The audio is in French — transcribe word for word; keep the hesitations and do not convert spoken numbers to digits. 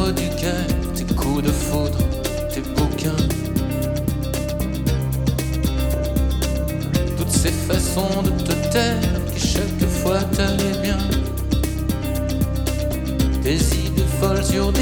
livres du cœur, tes coups de foudre, tes bouquins. Toutes ces façons de te taire qui chaque fois t'allaient bien. Des idées folles sur des